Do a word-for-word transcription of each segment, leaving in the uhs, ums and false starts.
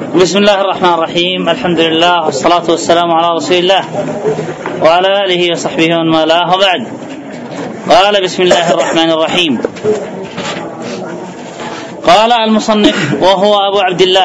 بسم الله الرحمن الرحيم. الحمد لله والصلاة والسلام على رسول الله وعلى آله وصحبه ومن والاه، وبعد. قال بسم الله الرحمن الرحيم. قال المصنف وهو أبو عبد الله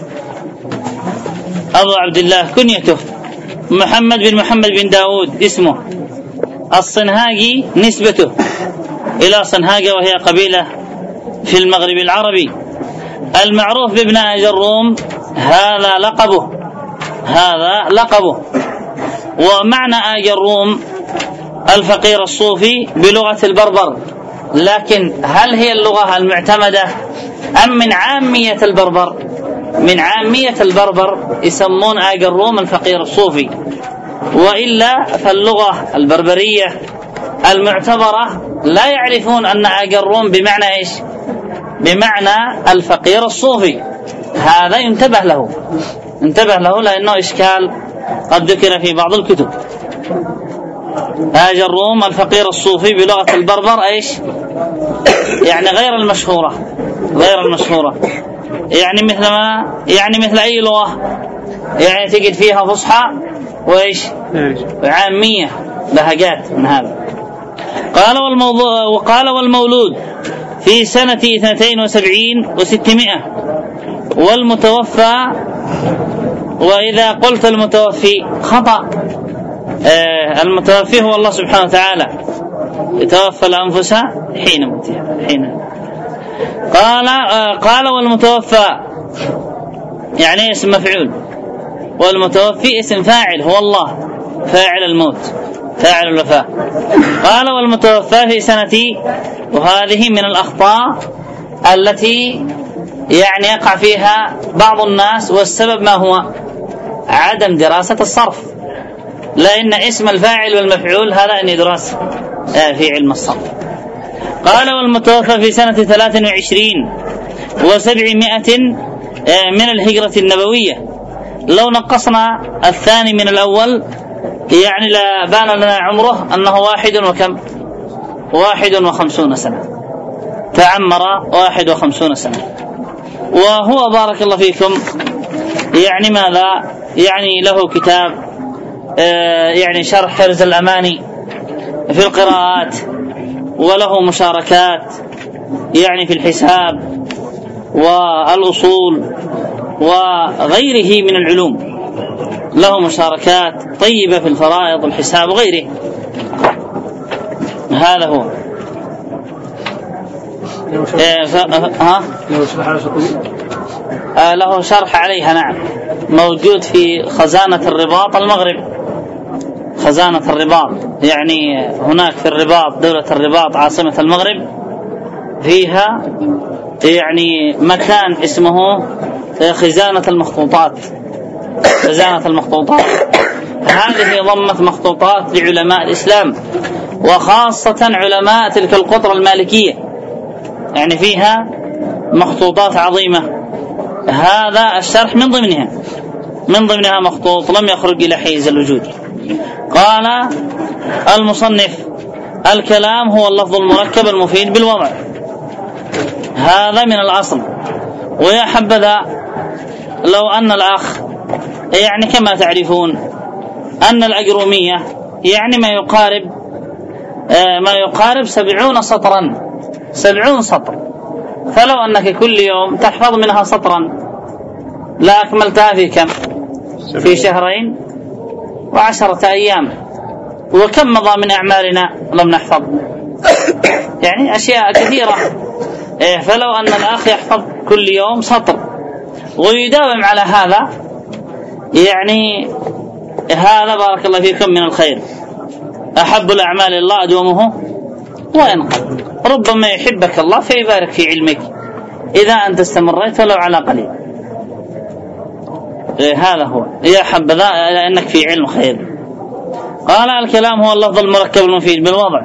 أبو عبد الله كنيته محمد بن محمد بن داود اسمه. الصنهاجي نسبته إلى صنهاجة وهي قبيلة في المغرب العربي. المعروف بابن آجروم هذا لقبه هذا لقبه ومعنى آجروم الفقير الصوفي بلغة البربر، لكن هل هي اللغة المعتمدة أم من عامية البربر؟ من عامية البربر يسمون آجروم الفقير الصوفي، وإلا فاللغة البربرية المعتبرة لا يعرفون أن آجروم بمعنى إيش؟ بمعنى الفقير الصوفي. هذا ينتبه له انتبه له لأنه إشكال قد ذكر في بعض الكتب. آجروم الفقير الصوفي بلغة البربر إيش؟ يعني غير المشهورة غير المشهورة يعني مثل ما يعني مثل أي لغة، يعني تجد فيها فصحى وإيش عامية لهجات من هذا. قال والموضوع وقال والمولود في سنة اثنتين وسبعين وستمائة، والمتوفى، وإذا قلت المتوفي خطأ، آه المتوفي هو الله سبحانه وتعالى، يتوفى الأنفس حين موتها حين. قال آه قال والمتوفى يعني اسم مفعول، والمتوفي اسم فاعل هو الله، فاعل الموت فاعل الوفاة. قال والمتوفى في سنتي، وهذه من الأخطاء التي يعني يقع فيها بعض الناس، والسبب ما هو؟ عدم دراسة الصرف، لأن اسم الفاعل والمفعول هذا أن يدرس في علم الصرف. قال والمتوفى في سنة ثلاث وعشرين وسبعمائة من الهجرة النبوية. لو نقصنا الثاني من الأول يعني لا بان لنا عمره أنه واحد وكم واحد وخمسون سنة، تعمر واحد وخمسون سنة. وهو بارك الله فيكم يعني ماذا يعني له كتاب آه يعني شرح حرز الأماني في القراءات، وله مشاركات يعني في الحساب والأصول وغيره من العلوم، له مشاركات طيبة في الفرائض والحساب وغيره. هذا هو. ها آه له شرح عليها، نعم، موجود في خزانة الرباط المغرب. خزانة الرباط يعني هناك في الرباط، دولة الرباط عاصمة المغرب، فيها يعني مكان اسمه خزانة المخطوطات. خزانة المخطوطات هذه ضمت مخطوطات لعلماء الإسلام، وخاصة علماء تلك القطرة المالكية، يعني فيها مخطوطات عظيمة. هذا الشرح من ضمنها من ضمنها مخطوط لم يخرج إلى حيز الوجود. قال المصنف الكلام هو اللفظ المركب المفيد بالوضع. هذا من الأصل. ويا حبذا لو أن الأخ يعني كما تعرفون أن الأجرومية يعني ما يقارب ما يقارب سبعون سطرا سبعون سطر، فلو أنك كل يوم تحفظ منها سطرا لا أكملتها في كم؟ في شهرين وعشرة أيام. وكم مضى من أعمالنا لم نحفظ؟ يعني أشياء كثيرة. فلو أن الأخ يحفظ كل يوم سطر ويداوم على هذا، يعني هذا بارك الله فيكم من الخير. أحب الأعمال الله أدومه وينقل. ربما يحبك الله فيبارك في علمك إذا أنت استمريت ولو على قليل. هذا هو. يا حبذا لأنك في علم خير. قال الكلام هو اللفظ المركب المفيد بالوضع.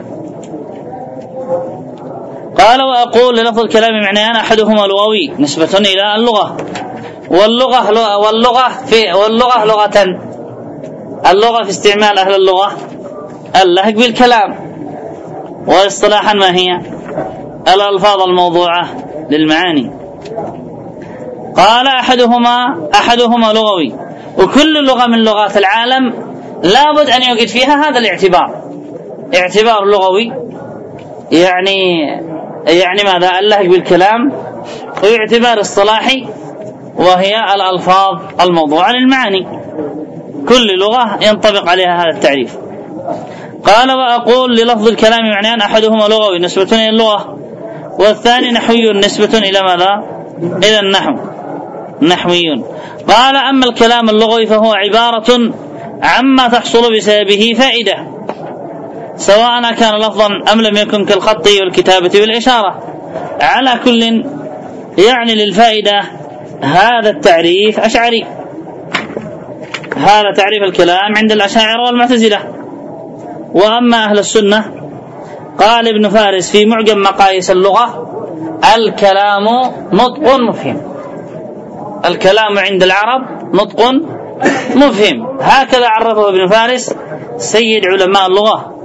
قال وأقول للفظ الكلام معنيان، أحدهما لغوي نسبة إلى اللغة، واللغة واللغة في واللغة لغة اللغة في استعمال أهل اللغة اللهج بالكلام، واصطلاحا ما هي؟ الألفاظ الموضوعة للمعاني. قال أحدهما أحدهما لغوي، وكل لغة من لغات العالم لابد أن يوجد فيها هذا الاعتبار، اعتبار لغوي يعني يعني ماذا؟ اللهج بالكلام، واعتبار اصطلاحي وهي الألفاظ الموضوعة للمعاني، كل لغة ينطبق عليها هذا التعريف. قال وأقول للفظ الكلام معنيان، أحدهما لغوي نسبة إلى اللغة، والثاني نحوي نسبة إلى ماذا؟ إلى النحو، نحوي. قال أما الكلام اللغوي فهو عبارة عما تحصل بسببه فائدة، سواء كان لفظا أم لم يكن، كالخط والكتابة والإشارة، على كل يعني للفائدة. هذا التعريف أشعري، هذا تعريف الكلام عند الأشاعرة والمعتزلة. وأما أهل السنة قال ابن فارس في معجم مقاييس اللغة: الكلام نطق مفهم. الكلام عند العرب نطق مفهم، هكذا عرفه ابن فارس سيد علماء اللغة.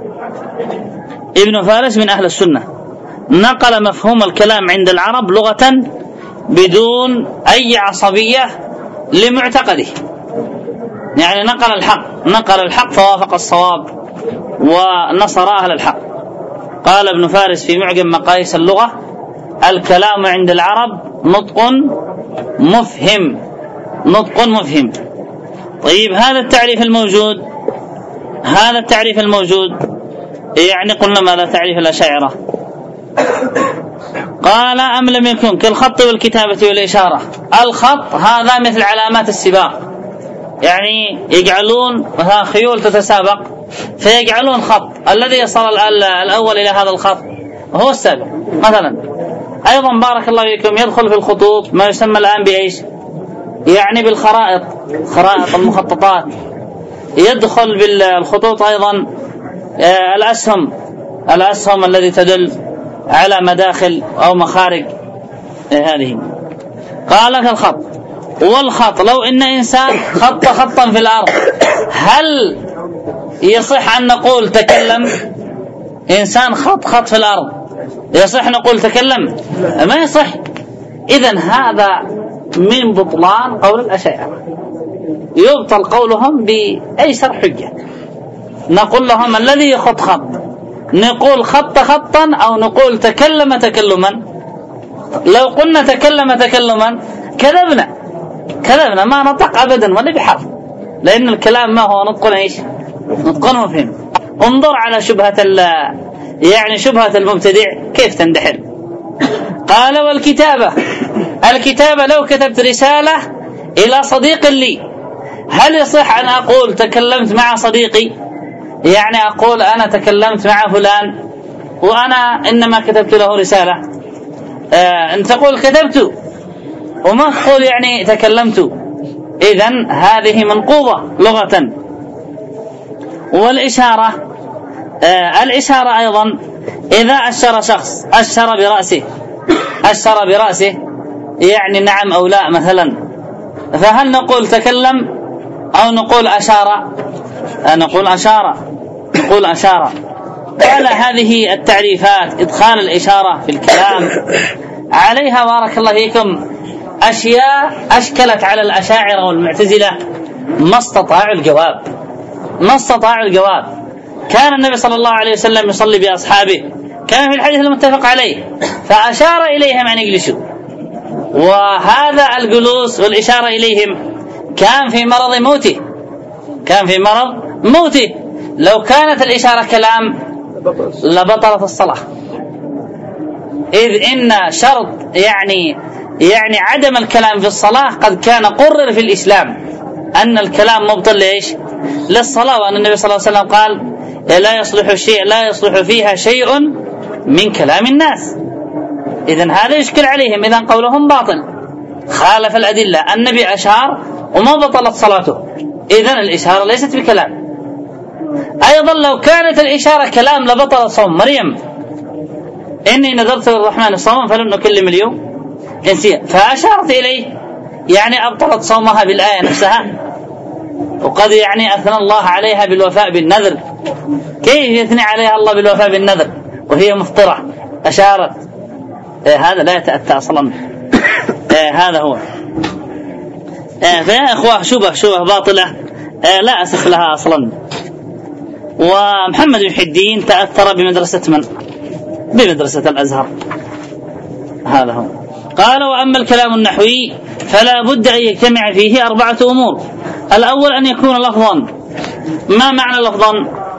ابن فارس من أهل السنة، نقل مفهوم الكلام عند العرب لغة بدون أي عصبية لمعتقده، يعني نقل الحق، نقل الحق فوافق الصواب ونصر أهل الحق. قال ابن فارس في معجم مقاييس اللغة: الكلام عند العرب نطق مفهم، نطق مفهم. طيب هذا التعريف الموجود، هذا التعريف الموجود يعني قلنا ماذا؟ تعريف الأشاعرة. قال أم لم يكن، كالخط والكتابة والإشارة. الخط هذا مثل علامات السباق، يعني يجعلون مثلا خيول تتسابق فيجعلون خط، الذي يصل الأول إلى هذا الخط هو السابق مثلا. أيضا بارك الله فيكم يدخل في الخطوط ما يسمى الآن بإيش؟ يعني بالخرائط، خرائط المخططات. يدخل بالخطوط أيضا الأسهم، الأسهم الذي تدل على مداخل أو مخارج هذه. قال لك الخط، والخط لو إن إنسان خط خطا في الأرض، هل يصح أن نقول تكلم؟ إنسان خط خط في الأرض يصح نقول تكلم؟ ما يصح. إذن هذا من بطلان قول الأشاعرة، يبطل قولهم بأيسر حجة. نقول لهم الذي يخط خط نقول خط خطا أو نقول تكلم تكلما. لو قلنا تكلم تكلما كذبنا، كذبنا، ما نطق أبدا ولا بحرف، لأن الكلام ما هو نطق إيش؟ نطق مفهم. انظر على شبهة يعني شبهة المبتدع كيف تندحر. قال والكتابة، الكتابة لو كتبت رسالة إلى صديق لي، هل يصح أن أقول تكلمت مع صديقي؟ يعني أقول أنا تكلمت مع فلان وأنا إنما كتبت له رسالة. آه أنت تقول كتبت وما تقول يعني تكلمت، إذن هذه منقوضة لغة. والإشارة، آه الإشارة أيضا إذا أشار شخص، أشار برأسه، أشار برأسه يعني نعم أو لا مثلا، فهل نقول تكلم أو نقول أشار؟ نقول أشار، نقول أشار. قال هذه التعريفات إدخال الإشارة في الكلام عليها بارك الله فيكم أشياء أشكلت على الأشاعرة والمعتزلة ما استطاعوا الجواب، ما استطاعوا الجواب. كان النبي صلى الله عليه وسلم يصلي بأصحابه، كان في الحديث المتفق عليه، فأشار إليهم أن يجلسوا، وهذا الجلوس والإشارة إليهم كان في مرض موته، كان في مرض موته. لو كانت الإشارة كلام لبطلت الصلاة، إذ إن شرط يعني يعني عدم الكلام في الصلاة قد كان قرر في الإسلام، أن الكلام مبطل ليش؟ للصلاة، وأن النبي صلى الله عليه وسلم قال لا يصلح شيء لا يصلح فيها شيء من كلام الناس. إذن هذا يشكل عليهم، إذن قولهم باطل، خالف الأدلة. النبي أشار وما بطلت صلاته، إذن الإشارة ليست بكلام. أيضا لو كانت الإشارة كلام لبطلت صوم مريم، إني نذرت للرحمن صوما فلن أكلم اليوم إنسيا، فأشارت إليه يعني أبطلت صومها بالآية نفسها، وقد يعني أثنى الله عليها بالوفاء بالنذر. كيف يثني عليها الله بالوفاء بالنذر وهي مفطرة؟ أشارت. إيه هذا لا يتأتى أصلا. إيه آه هذا هو. آه فيا إخوة شبه شبه باطلة آه لا أساس لها أصلا. ومحمد بن حدين تأثر بمدرسة من؟ بمدرسة الأزهر. هذا هو. قال وأما الكلام النحوي فلا بد أن يجتمع فيه أربعة أمور. الأول أن يكون لفظا. ما معنى لفظا؟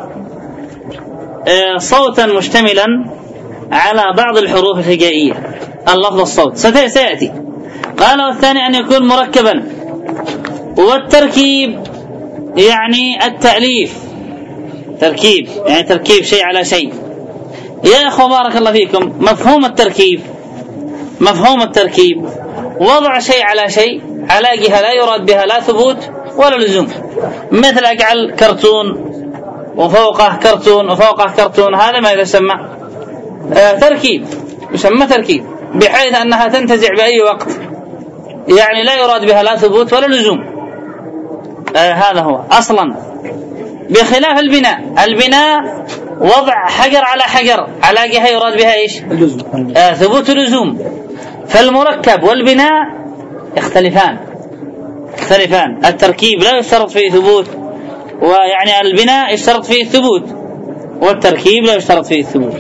آه صوتا مشتملا على بعض الحروف الهجائية. اللفظ الصوت سيأتي. قال والثاني أن يكون مركبا. والتركيب يعني التأليف، تركيب يعني تركيب شيء على شيء. يا أخوة بارك الله فيكم، مفهوم التركيب مفهوم التركيب وضع شيء على شيء على جهة لا يراد بها لا ثبوت ولا لزوم. مثل أجعل كرتون وفوقه كرتون وفوقه كرتون، هذا ما يسمى آه تركيب، يسمى تركيب بحيث أنها تنتزع بأي وقت، يعني لا يراد بها لا ثبوت ولا لزوم. آه هذا هو أصلا. بخلاف البناء، البناء وضع حجر على حجر على جهة يراد بها إيش؟ آه ثبوت لزوم. فالمركب والبناء يختلفان يختلفان التركيب لا يشترط فيه ثبوت، ويعني البناء يشترط فيه الثبوت، والتركيب لا يشترط فيه الثبوت.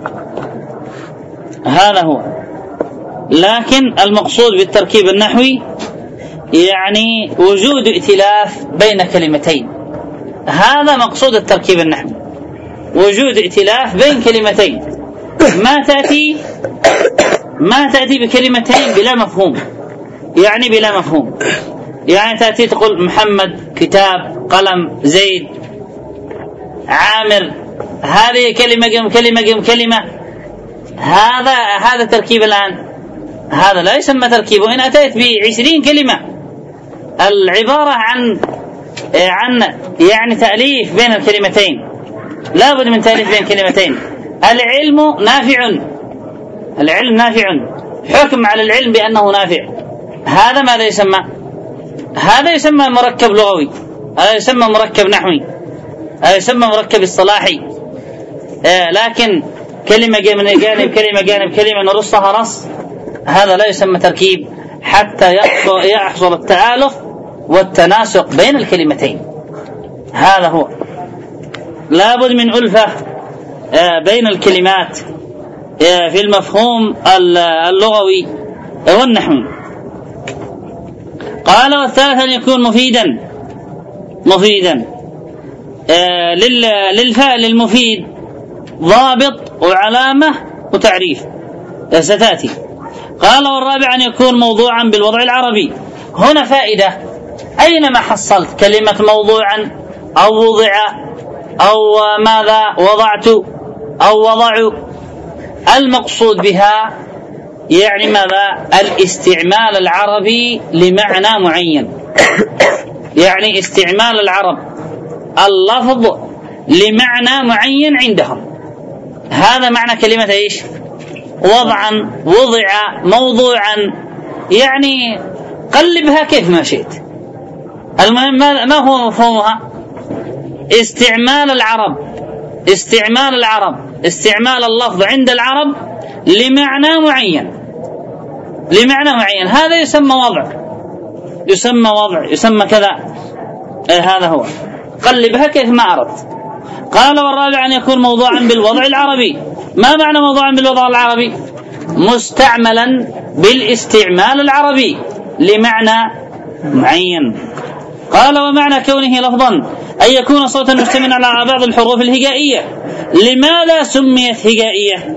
هذا هو. لكن المقصود بالتركيب النحوي يعني وجود ائتلاف بين كلمتين. هذا مقصود التركيب النحوي، وجود ائتلاف بين كلمتين. ما تأتي ما تأتي بكلمتين بلا مفهوم، يعني بلا مفهوم. يعني تأتي تقول محمد، كتاب، قلم، زيد، عامر، هذه كلمة جم كلمة جم كلمة. هذا هذا تركيب الآن، هذا لا يسمى تركيب. وإن أتيت بعشرين كلمة العبارة عن عن يعني تأليف بين الكلمتين، لا بد من تأليف بين كلمتين. العلم نافع، العلم نافع، حكم على العلم بأنه نافع، هذا ماذا يسمى؟ هذا يسمى مركب لغوي، هذا يسمى مركب نحوي، هذا يسمى مركب اصطلاحي. آه لكن كلمة من جانب كلمة جانب كلمة نرصها نص، هذا لا يسمى تركيب حتى يحصل التآلف والتناسق بين الكلمتين. هذا هو. لا بد من ألفة بين الكلمات في المفهوم اللغوي والنحوي. قال والثالث أن يكون مفيدا مفيدا للفعل المفيد ضابط وعلامة وتعريف ستأتي. قال والرابع أن يكون موضوعا بالوضع العربي. هنا فائدة، أينما حصلت كلمة موضوعا أو وضع أو ماذا وضعت أو وضعوا، المقصود بها يعني ماذا؟ الاستعمال العربي لمعنى معين، يعني استعمال العرب اللفظ لمعنى معين عندهم. هذا معنى كلمة إيش؟ وضعا، وضع، موضوعا، يعني قلبها كيف ما شئت. المهم ما هو مفهومها؟ استعمال العرب استعمال العرب استعمال اللفظ عند العرب لمعنى معين لمعنى معين هذا يسمى وضع يسمى وضع يسمى كذا. آه هذا هو. قلبها كيف ما أردت. قال والرابع أن يكون موضوعا بالوضع العربي. ما معنى موضوعا بالوضع العربي؟ مستعملا بالاستعمال العربي لمعنى معين. قال ومعنى كونه لفظا أن يكون صوتا مشتملا على بعض الحروف الهجائية. لماذا سميت هجائية؟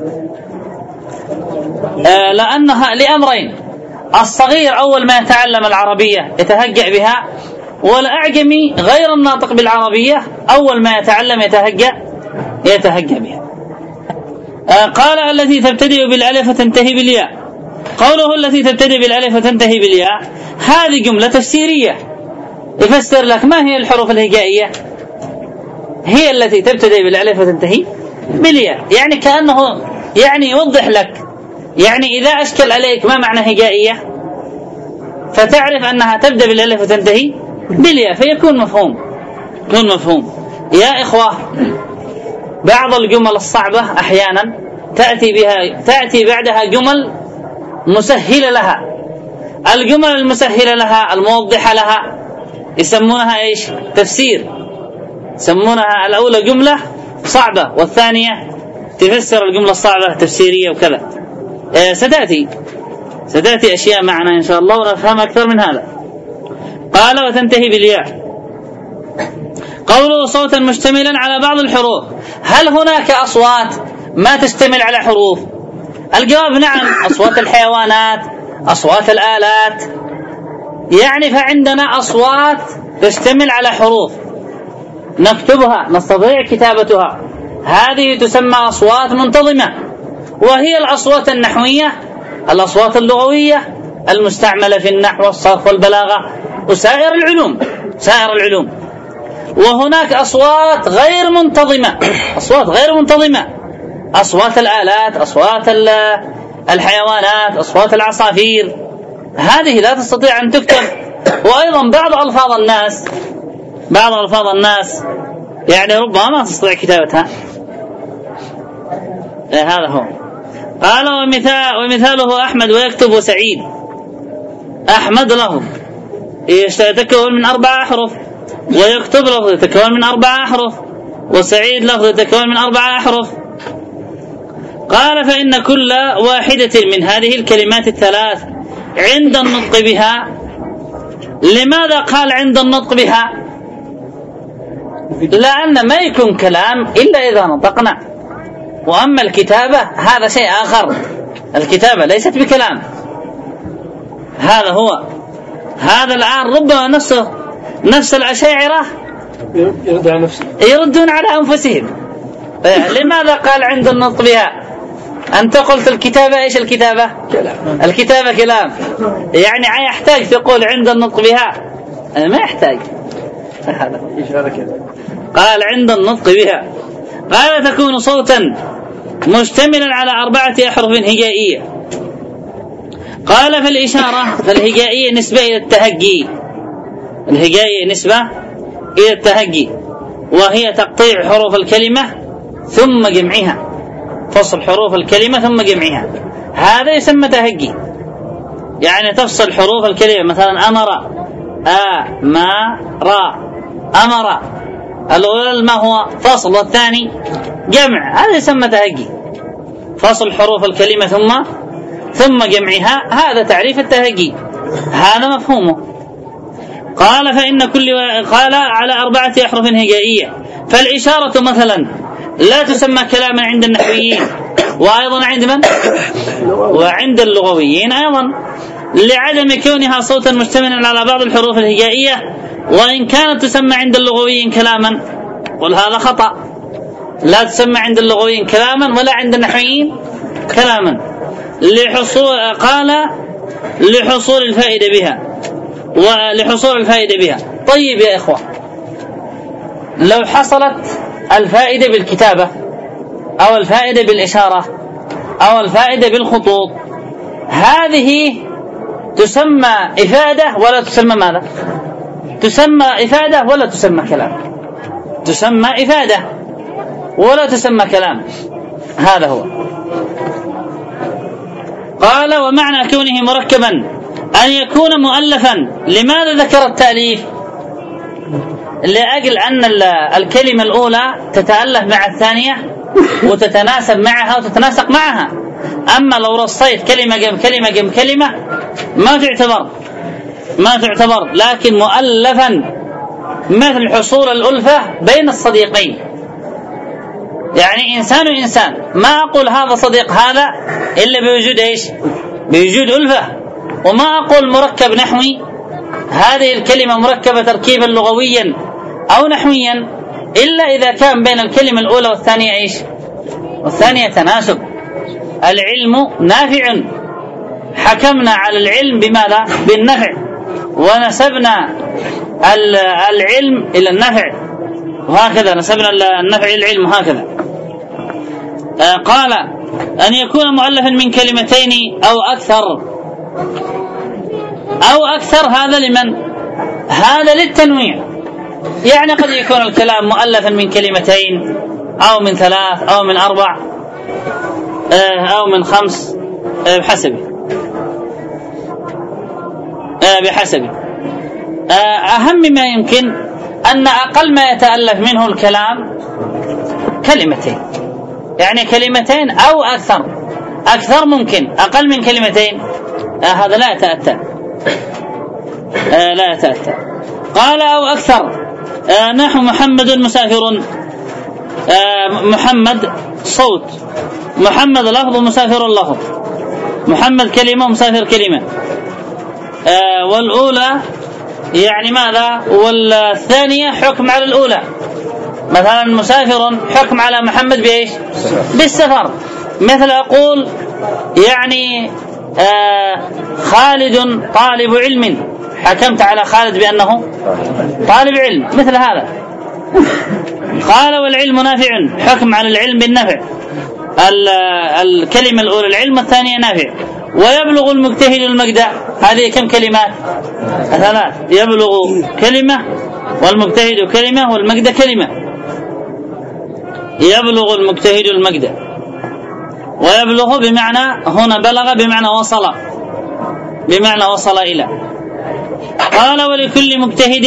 آه لأنها لأمرين. الصغير أول ما يتعلم العربية يتهجأ بها، والأعجمي غير الناطق بالعربية أول ما يتعلم يتهجأ يتهجأ بها. آه قال التي تبتدئ بالألف وتنتهي بالياء. قوله التي تبتدئ بالألف وتنتهي بالياء هذه جملة تفسيرية يفسر لك ما هي الحروف الهجائية. هي التي تبتدئ بالألف وتنتهي بالياء، يعني كأنه يعني يوضح لك، يعني إذا أشكل عليك ما معنى هجائية فتعرف أنها تبدأ بالألف وتنتهي بالياء فيكون مفهوم يكون مفهوم. يا إخوة بعض الجمل الصعبة أحيانا تأتي بها تأتي بعدها جمل مسهلة لها، الجمل المسهلة لها الموضحة لها يسمونها إيش؟ تفسير. يسمونها الأولى جملة صعبة والثانية تفسر الجملة الصعبة تفسيرية وكذا. آه ستأتي ستأتي أشياء معنا إن شاء الله ونفهم أكثر من هذا. قال وتنتهي بالياء. قوله صوتا مشتملا على بعض الحروف، هل هناك أصوات ما تشتمل على حروف؟ الجواب نعم، أصوات الحيوانات، أصوات الآلات، يعني فعندنا أصوات تشتمل على حروف نكتبها نستطيع كتابتها، هذه تسمى أصوات منتظمة، وهي الأصوات النحوية، الأصوات اللغوية المستعملة في النحو والصرف والبلاغة وسائر العلوم سائر العلوم. وهناك أصوات غير منتظمة، أصوات غير منتظمة، أصوات الآلات، أصوات الحيوانات، أصوات العصافير، هذه لا تستطيع أن تكتب. وأيضا بعض ألفاظ الناس بعض ألفاظ الناس يعني ربما ما تستطيع كتابتها. هذا هو. قال ومثال ومثاله أحمد ويكتب سعيد. أحمد له يتكون من أربع أحرف، ويكتب له يتكون من أربع أحرف، وسعيد له يتكون من أربع أحرف. قال فإن كل واحدة من هذه الكلمات الثلاث عند النطق بها. لماذا قال عند النطق بها؟ لأن ما يكون كلام إلا إذا نطقنا، وأما الكتابة هذا شيء آخر، الكتابة ليست بكلام. هذا هو. هذا الآن ربما نفسه نفس الأشاعرة يرد على نفسه يردون على أنفسهم. لماذا قال عند النطق بها؟ أنت قلت الكتابة إيش الكتابة؟ كلام. الكتابة كلام، يعني يحتاج تقول عند النطق بها؟ ما يحتاج. قال عند النطق بها. قال تكون صوتا مشتملا على أربعة أحرف هجائية. قال في الإشارة فالهجائية نسبة إلى التهجي، الهجائية نسبة إلى التهجي، وهي تقطيع حروف الكلمة ثم جمعها، فصل حروف الكلمة ثم جمعها، هذا يسمى تهجي. يعني تفصل حروف الكلمة، مثلا أمر، آ ما را، أمر، الأول ما هو فصل والثاني جمع، هذا يسمى تهجي، فصل حروف الكلمة ثم ثم جمعها، هذا تعريف التهجي، هذا مفهومه. قال فإن كل قال على أربعة أحرف هجائية. فالإشارة مثلا لا تسمى كلاما عند النحويين، وأيضا عند من؟ وعند اللغويين أيضا، لعدم كونها صوتا مشتملا على بعض الحروف الهجائية، وإن كانت تسمى عند اللغويين كلاما، وهذا خطأ، لا تسمى عند اللغويين كلاما ولا عند النحويين كلاما، لحصول قال لحصول الفائدة بها ولحصول الفائدة بها. طيب يا إخوة، لو حصلت الفائدة بالكتابة أو الفائدة بالإشارة أو الفائدة بالخطوط، هذه تسمى إفادة ولا تسمى ماذا؟ تسمى إفادة ولا تسمى كلام؟ تسمى إفادة ولا تسمى كلام، هذا هو. قال ومعنى كونه مركبا أن يكون مؤلفا. لماذا ذكر التأليف؟ لأجل أن الكلمة الأولى تتألف مع الثانية وتتناسب معها وتتناسق معها. أما لو رصيت كلمة جم كلمة جم كلمة ما تعتبر ما تعتبر لكن مؤلفا مثل حصول الألفة بين الصديقين. يعني إنسان وإنسان، ما أقول هذا صديق هذا إلا بوجود إيش؟ بوجود ألفة. وما أقول مركب نحوي، هذه الكلمة مركبة تركيبا لغويا أو نحويا، إلا إذا كان بين الكلمة الأولى والثانية إيش؟ والثانية تناسب. العلم نافع، حكمنا على العلم بماذا؟ بالنفع، ونسبنا العلم إلى النفع، وهكذا نسبنا النفع إلى العلم، هكذا. آه قال أن يكون مؤلفا من كلمتين أو أكثر. أو أكثر هذا لمن؟ هذا للتنويع، يعني قد يكون الكلام مؤلفا من كلمتين أو من ثلاث أو من أربع أو من خمس بحسب. بحسب. أهم ما يمكن أن أقل ما يتألف منه الكلام كلمتين، يعني كلمتين أو أكثر. أكثر ممكن، أقل من كلمتين آه هذا لا يتأتى آه لا يتأتى. قال أو أكثر. آه نحو محمد مسافر. آه محمد صوت، محمد لفظ، مسافر لفظ. محمد كلمة ومسافر كلمة. آه والأولى يعني ماذا؟ والثانية حكم على الأولى. مثلا مسافر حكم على محمد بإيش؟ بالسفر. مثل أقول يعني آه خالد طالب علم، حكمت على خالد بأنه طالب علم، مثل هذا. قال والعلم نافع، حكم على العلم بالنفع. الكلمة الأولى العلم والثانية نافع. ويبلغ المجتهد المجد، هذه كم كلمات؟ ثلاث. يبلغ كلمة، والمجتهد كلمة، والمجد كلمة. يبلغ المجتهد المجد. ويبلغ بمعنى هنا بلغ بمعنى وصل، بمعنى وصل إلى. قال ولكل مجتهد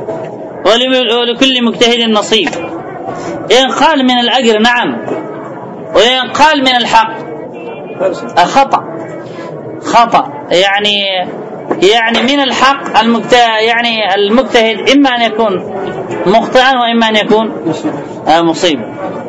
ولكل مجتهد نصيب. إن قال من الأجر نعم، وإن قال من الحق خطأ. خطأ يعني يعني من الحق المجتهد، يعني المجتهد إما أن يكون مخطئا وإما أن يكون مصيب.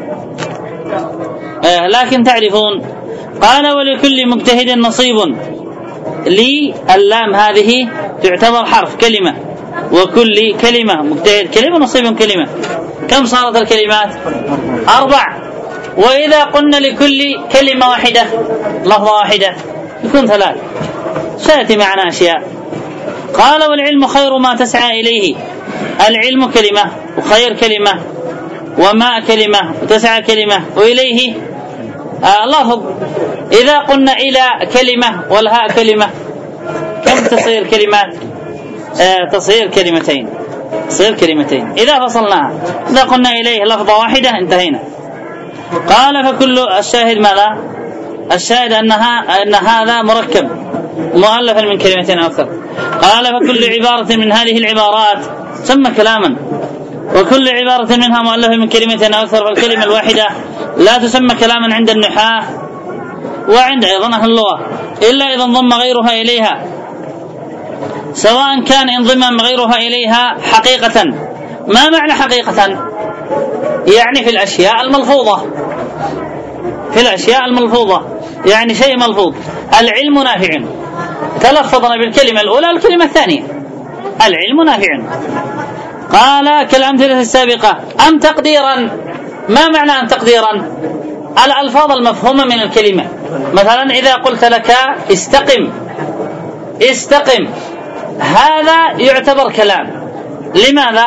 آه لكن تعرفون. قال ولكل مجتهد نصيب. لي اللام هذه تعتبر حرف كلمة، وكل كلمة مجتهد كلمة، نصيب كلمة. كم صارت الكلمات؟ أربع. وإذا قلنا لكل كلمة واحدة لفظة واحدة يكون ثلاث. سيأتي معنا أشياء. قال والعلم خير ما تسعى إليه. العلم كلمة، وخير كلمة، وما كلمة، وتسعى كلمة، وإليه آه لفظ. إذا قلنا إلى كلمة والهاء كلمة كم تصير كلمات؟ آه تصير كلمتين، تصير كلمتين إذا فصلناها. إذا قلنا إليه لفظة واحدة انتهينا. قال فكل الشاهد ماذا؟ الشاهد أنها أن هذا مركب مؤلفا من كلمتين أو أكثر. قال فكل عبارة من هذه العبارات سمى كلاما، وكل عبارة منها مؤلفة من كلمتين أو أكثر. فالكلمة الواحدة لا تسمى كلاما عند النحاة وعند أيضا أهل اللغة إلا إذا انضم غيرها إليها، سواء كان انضمام غيرها إليها حقيقة. ما معنى حقيقة؟ يعني في الأشياء الملفوظة، في الأشياء الملفوظة يعني شيء ملفوظ. العلم نافع، تلفظنا بالكلمة الأولى والكلمة الثانية، العلم نافع. قال كالأمثلة السابقة. أم تقديرا. ما معنى أم تقديرا؟ الألفاظ المفهومة من الكلمة. مثلا إذا قلت لك استقم، استقم، هذا يعتبر كلام. لماذا؟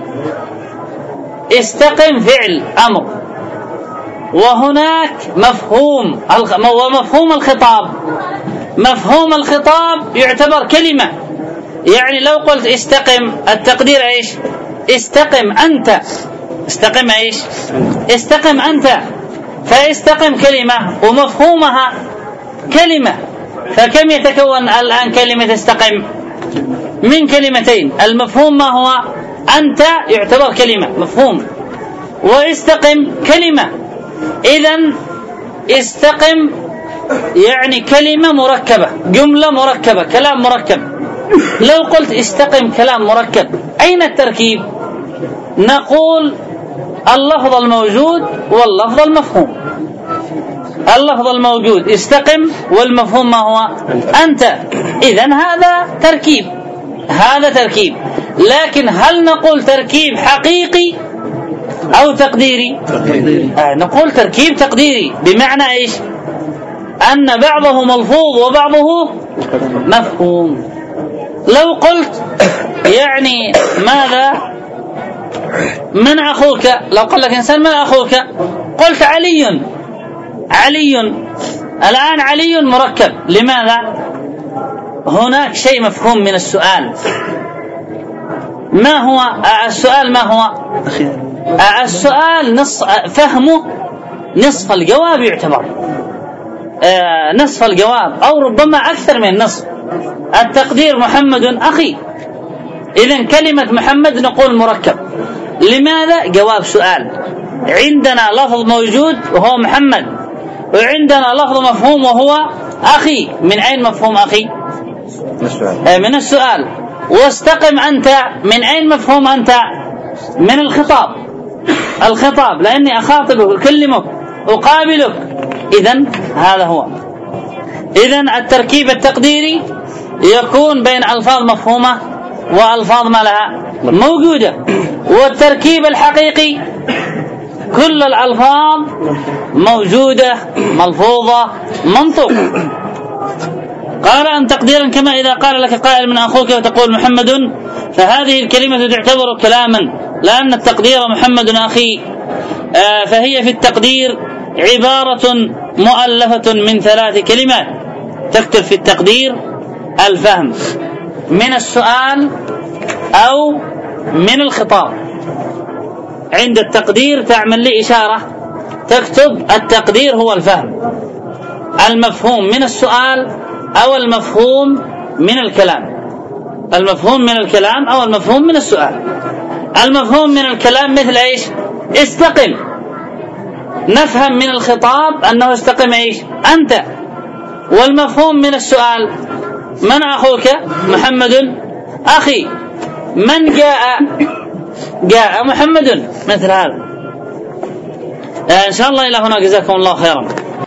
استقم فعل أمر، وهناك مفهوم ومفهوم الخطاب. مفهوم الخطاب يعتبر كلمة. يعني لو قلت استقم، التقدير ايش؟ استقم أنت. استقم ايش؟ استقم أنت. فاستقم كلمة ومفهومها كلمة. فكم يتكون الآن كلمة استقم؟ من كلمتين. المفهوم ما هو؟ أنت يعتبر كلمة مفهوم، واستقم كلمة. إذن استقم يعني كلمة مركبة، جملة مركبة، كلام مركب. لو قلت استقم كلام مركب، أين التركيب؟ نقول اللفظ الموجود واللفظ المفهوم. اللفظ الموجود استقم، والمفهوم ما هو؟ أنت. إذن هذا تركيب، هذا تركيب. لكن هل نقول تركيب حقيقي أو تقديري؟ آه نقول تركيب تقديري. بمعنى إيش؟ أن بعضه ملفوظ وبعضه مفهوم. لو قلت يعني ماذا؟ من أخوك؟ لو قال لك إنسان من أخوك؟ قلت علي. علي. الآن علي مركب. لماذا؟ هناك شيء مفهوم من السؤال. ما هو السؤال؟ ما هو السؤال؟ نص فهمه نصف الجواب يعتبر. نصف الجواب أو ربما أكثر من نصف. التقدير محمد أخي، إذن كلمة محمد نقول مركب. لماذا؟ جواب سؤال. عندنا لفظ موجود وهو محمد، وعندنا لفظ مفهوم وهو أخي. من أين مفهوم أخي؟ من السؤال. واستقم أنت، من أين مفهوم أنت؟ من الخطاب. الخطاب لأني أخاطبك، أكلمك، أقابلك. إذن هذا هو. إذن التركيب التقديري يكون بين ألفاظ مفهومة وألفاظ ما لها موجودة. والتركيب الحقيقي كل الألفاظ موجودة ملفوظة منطق. قال أن تقديرا كما إذا قال لك قائل من أخوك وتقول محمد، فهذه الكلمة تعتبر كلاما، لأن التقدير محمد أخي. آه فهي في التقدير عبارة مؤلفة من ثلاث كلمات. تكتب في التقدير الفهم من السؤال أو من الخطاب. عند التقدير تعمل لي إشارة، تكتب التقدير هو الفهم، المفهوم من السؤال أو المفهوم من الكلام. المفهوم من الكلام أو المفهوم من السؤال. المفهوم من الكلام مثل إيش؟ استقم. نفهم من الخطاب أنه استقم إيش؟ أنت. والمفهوم من السؤال من أخوك؟ محمد أخي. من جاء؟ جاء محمد. مثل هذا. إن شاء الله إلى هنا، جزاكم الله خيرا.